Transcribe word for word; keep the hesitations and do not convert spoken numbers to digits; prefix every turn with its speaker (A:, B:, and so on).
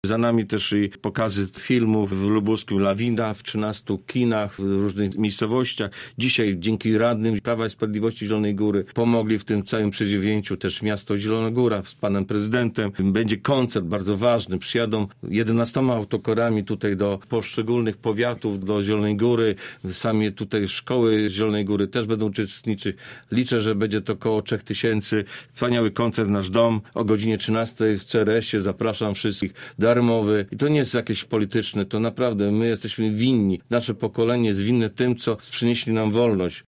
A: Za nami też i pokazy filmów w lubuskim Lawina, w trzynastu kinach, w różnych miejscowościach. Dzisiaj dzięki radnym Prawa i Sprawiedliwości Zielonej Góry pomogli w tym całym przedsięwzięciu też miasto Zielona Góra z panem prezydentem. Będzie koncert bardzo ważny. Przyjadą jedenastoma autokarami tutaj do poszczególnych powiatów, do Zielonej Góry. Sami tutaj szkoły Zielonej Góry też będą uczestniczyć. Liczę, że będzie to około trzech tysięcy. Wspaniały koncert Nasz Dom o godzinie trzynastej w C R S-ie. Zapraszam wszystkich. Darmowy. I to nie jest jakieś polityczne, to naprawdę my jesteśmy winni. Nasze pokolenie jest winne tym, co przynieśli nam wolność.